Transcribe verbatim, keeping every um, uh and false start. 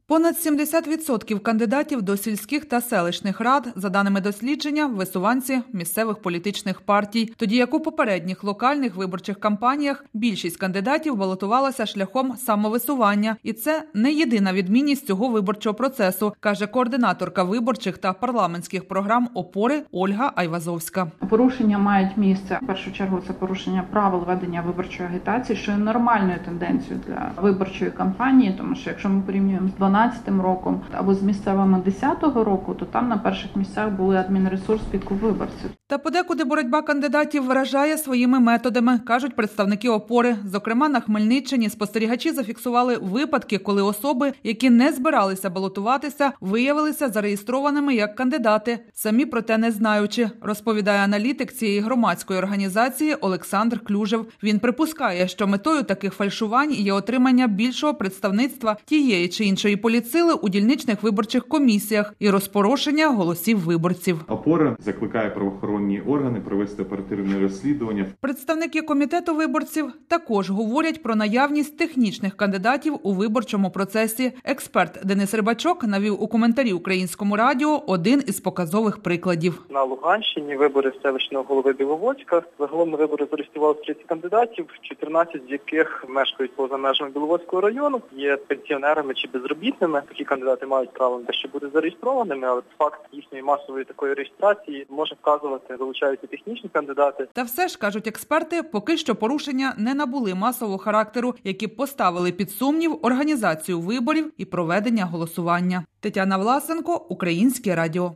Понад сімдесят відсотків кандидатів до сільських та селищних рад, за даними дослідження, висуванці місцевих політичних партій. Тоді як у попередніх локальних виборчих кампаніях більшість кандидатів балотувалася шляхом самовисування. І це не єдина відмінність цього виборчого процесу, каже координаторка виборчих та парламентських програм «Опори» Ольга Айвазовська. Порушення мають місце. В першу чергу це порушення правил ведення виборчої агітації, що є нормальною тенденцією для виборчої кампанії, тому що якщо ми порівнюємо з дванадцятим роком або з місцевими десятого року, то там на перших місцях були адмінресурс підкуп виборців. Та подекуди боротьба кандидатів вражає своїми методами, кажуть представники «Опори». Зокрема, на Хмельниччині спостерігачі зафіксували випадки, коли особи, які не збиралися балотуватися, виявилися зареєстрованими як кандидати, самі про те не знаючи, розповідає аналітик цієї громадської організації Олександр Клюжев. Він припускає, що метою таких фальшувань є отримання більшого представництва тієї чи іншої політсили у дільничних виборчих комісіях і розпорошення голосів виборців. «Опора» закликає правоохоронні органи провести оперативне розслідування. Представники комітету виборців також говорять про наявність технічних кандидатів у виборчому процесі. Експерт Денис Рибачок навів у коментарі Українському радіо один із показових прикладів. На Луганщині вибори селищного голови Біловодська. Загалом на вибори зареєстрували тридцять кандидатів, чотирнадцять з яких мешкають поза межами Біловодського району, є пенсіонерами чи безробітними. Такі кандидати мають право на те, що бути зареєстрованими, але факт їхньої масової такої реєстрації може вказувати, залучаються технічні кандидати. Та все ж, кажуть експерти, поки що порушення не набули масового характеру, які б поставили під сумнів організацію виборів і проведення голосування. Тетяна Власенко, Українське радіо.